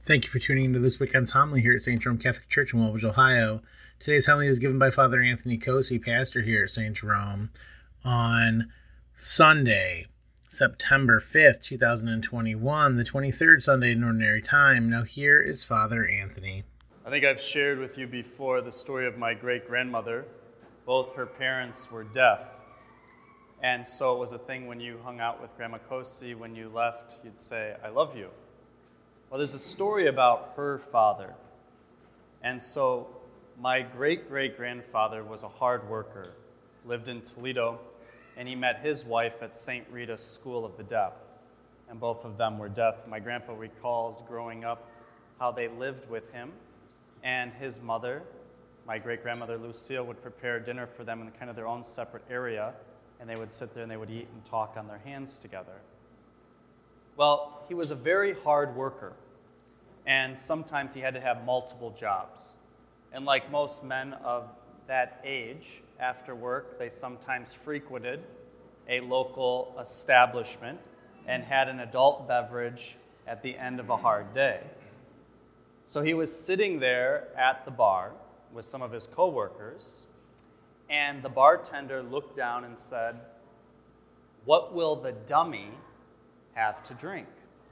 Thank you for tuning into this weekend's homily here at St. Jerome Catholic Church in Woolwich, Ohio. Today's homily was given by Father Anthony Cosi, pastor here at St. Jerome, on Sunday, September 5th, 2021, the 23rd Sunday in Ordinary Time. Now here is Father Anthony. I think I've shared with you before the story of my great-grandmother. Both her parents were deaf. And so it was a thing when you hung out with Grandma Cosi, when you left, you'd say, "I love you." Well, there's a story about her father. And so my great-great-grandfather was a hard worker, lived in Toledo, and he met his wife at St. Rita's School of the Deaf. And both of them were deaf. My grandpa recalls growing up how they lived with him, and his mother, my great-grandmother Lucille, would prepare dinner for them in kind of their own separate area, and they would sit there and they would eat and talk on their hands together. Well, he was a very hard worker, and sometimes he had to have multiple jobs. And like most men of that age, after work, they sometimes frequented a local establishment and had an adult beverage at the end of a hard day. So he was sitting there at the bar with some of his coworkers, and the bartender looked down and said, "What will the dummy have to drink?"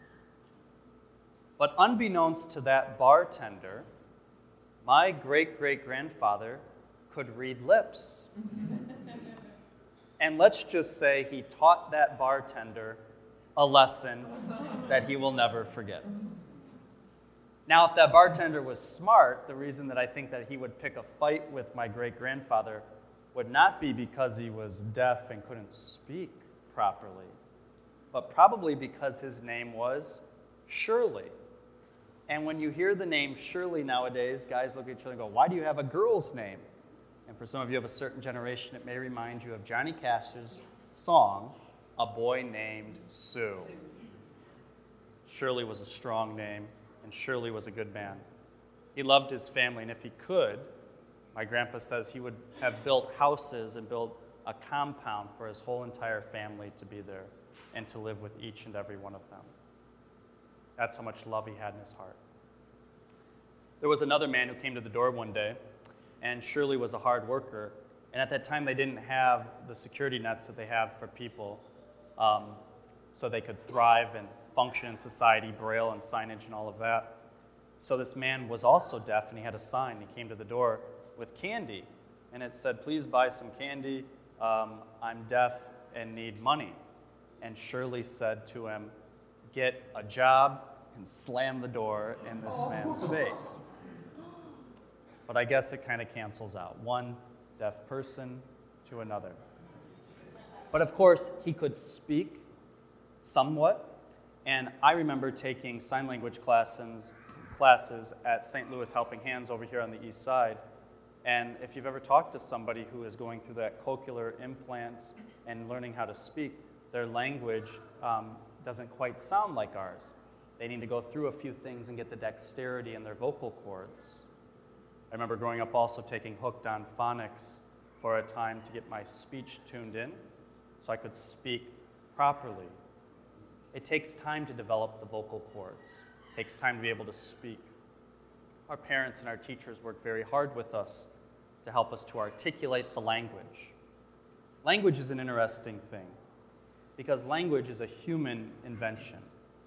But unbeknownst to that bartender, my great-great-grandfather could read lips. And let's just say he taught that bartender a lesson that he will never forget. Now, if that bartender was smart, the reason that I think that he would pick a fight with my great-grandfather would not be because he was deaf and couldn't speak properly, but probably because his name was Shirley. And when you hear the name Shirley nowadays, guys look at each other and go, "Why do you have a girl's name?" And for some of you of a certain generation, it may remind you of Johnny Cash's song, "A Boy Named Sue." Shirley was a strong name, and Shirley was a good man. He loved his family, and if he could, my grandpa says he would have built houses and built a compound for his whole entire family to be there and to live with each and every one of them. That's how much love he had in his heart. There was another man who came to the door one day, and Shirley was a hard worker, and at that time they didn't have the security nets that they have for people, so they could thrive and function in society, braille and signage and all of that. So this man was also deaf, and he had a sign. He came to the door with candy, and it said, "Please buy some candy. I'm deaf and need money." And Shirley said to him, "Get a job," and slammed the door in this man's face. But I guess it kind of cancels out. One deaf person to another. But of course, he could speak somewhat, and I remember taking sign language classes at St. Louis Helping Hands over here on the east side. And if you've ever talked to somebody who is going through that cochlear implants and learning how to speak, their language doesn't quite sound like ours. They need to go through a few things and get the dexterity in their vocal cords. I remember growing up also taking Hooked on Phonics for a time to get my speech tuned in so I could speak properly. It takes time to develop the vocal cords. It takes time to be able to speak. Our parents and our teachers work very hard with us to help us to articulate the language. Language is an interesting thing because language is a human invention.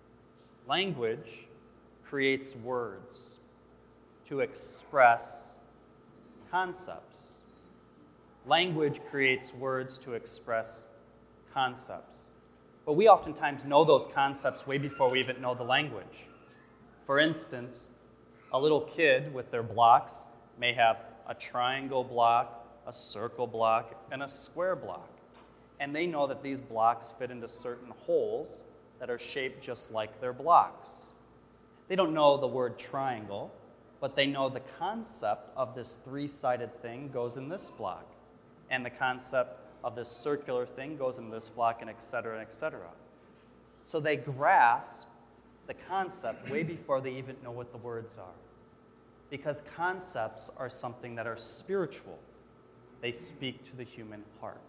Language creates words to express concepts. Language creates words to express concepts. But we oftentimes know those concepts way before we even know the language. For instance, a little kid with their blocks may have a triangle block, a circle block, and a square block. And they know that these blocks fit into certain holes that are shaped just like their blocks. They don't know the word triangle, but they know the concept of this three-sided thing goes in this block, and the concept of this circular thing goes in this block, and et cetera, and et cetera. So they grasp the concept way before they even know what the words are, because concepts are something that are spiritual. They speak to the human heart.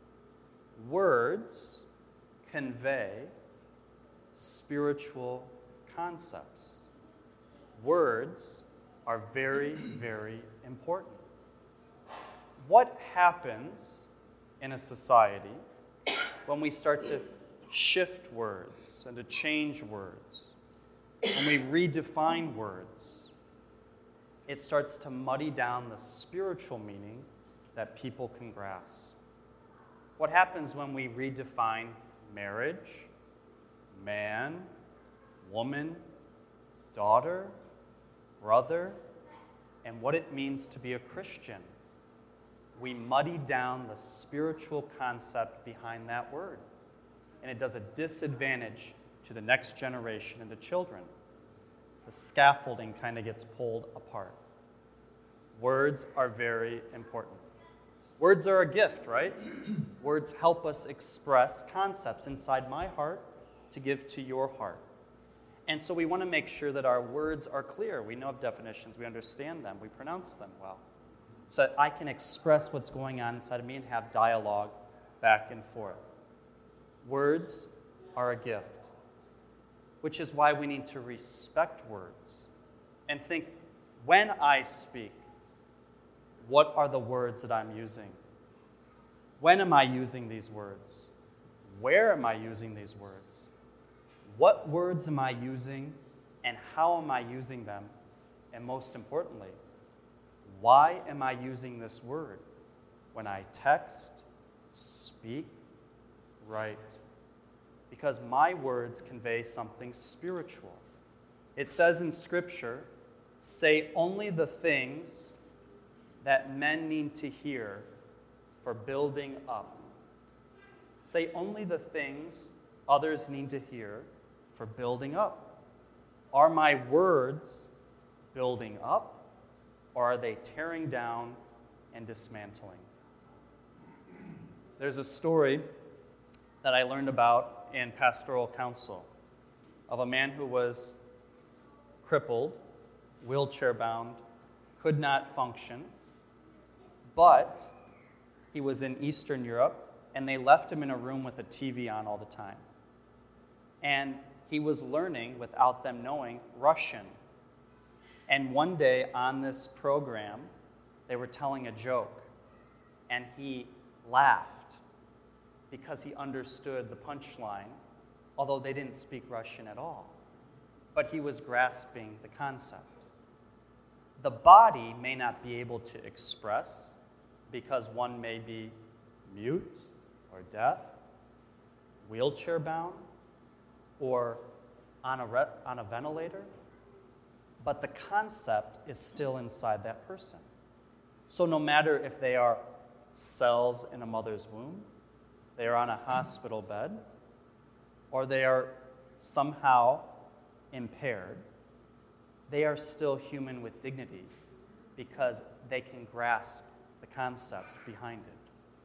Words convey spiritual concepts. words are very, very important. What happens in a society when we start to shift words and to change words? When we redefine words, it starts to muddy down the spiritual meaning that people can grasp. What happens when we redefine marriage, man, woman, daughter, brother, and what it means to be a Christian? We muddy down the spiritual concept behind that word, and it does a disadvantage to the next generation and the children. The scaffolding kind of gets pulled apart. Words are very important. Words are a gift, right? Words help us express concepts inside my heart to give to your heart. And so we want to make sure that our words are clear. We know of definitions, we understand them, we pronounce them well, so that I can express what's going on inside of me and have dialogue back and forth. Words are a gift, which is why we need to respect words and think, when I speak, what are the words that I'm using? When am I using these words? Where am I using these words? What words am I using, and how am I using them? And most importantly, why am I using this word when I text, speak, write? Because my words convey something spiritual. It says in Scripture, say only the things that men need to hear for building up. Say only the things others need to hear for building up. Are my words building up, or are they tearing down and dismantling? There's a story that I learned about in pastoral counsel of a man who was crippled, wheelchair-bound, could not function, but he was in Eastern Europe, and they left him in a room with a TV on all the time. And he was learning, without them knowing, Russian. And one day on this program, they were telling a joke, and he laughed because he understood the punchline, although they didn't speak Russian at all. But he was grasping the concept. The body may not be able to express because one may be mute or deaf, wheelchair-bound, or on a ventilator, but the concept is still inside that person. So no matter if they are cells in a mother's womb, they are on a hospital bed, or they are somehow impaired, they are still human with dignity because they can grasp the concept behind it.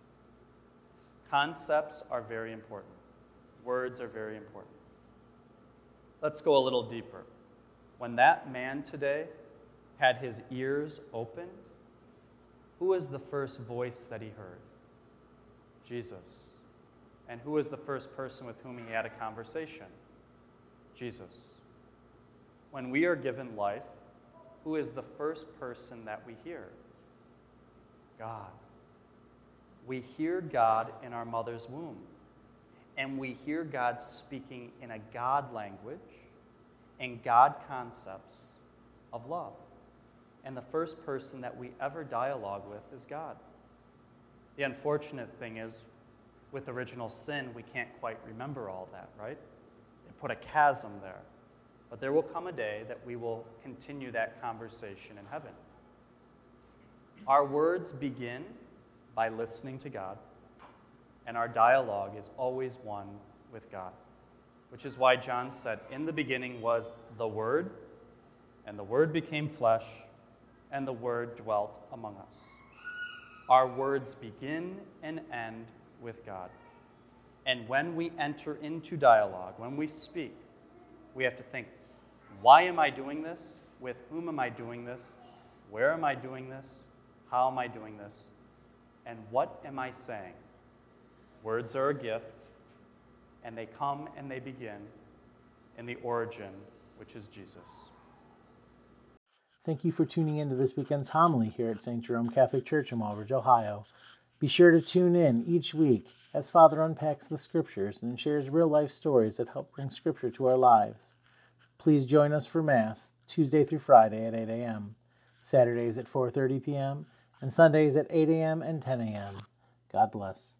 Concepts are very important. Words are very important. Let's go a little deeper. When that man today had his ears opened, who was the first voice that he heard? Jesus. And who was the first person with whom he had a conversation? Jesus. When we are given life, who is the first person that we hear? God. We hear God in our mother's womb, and we hear God speaking in a God language and God concepts of love. And the first person that we ever dialogue with is God. The unfortunate thing is, with original sin, we can't quite remember all that, right? It put a chasm there. But there will come a day that we will continue that conversation in heaven. Our words begin by listening to God, and our dialogue is always one with God, which is why John said, in the beginning was the Word, and the Word became flesh, and the Word dwelt among us. Our words begin and end with God. And when we enter into dialogue, when we speak, we have to think, why am I doing this? With whom am I doing this? Where am I doing this? How am I doing this? And what am I saying? Words are a gift, and they come and they begin in the origin, which is Jesus. Thank you for tuning in to this weekend's homily here at St. Jerome Catholic Church in Walbridge, Ohio. Be sure to tune in each week as Father unpacks the Scriptures and shares real-life stories that help bring Scripture to our lives. Please join us for Mass Tuesday through Friday at 8 a.m., Saturdays at 4:30 p.m., and Sundays at 8 a.m. and 10 a.m. God bless.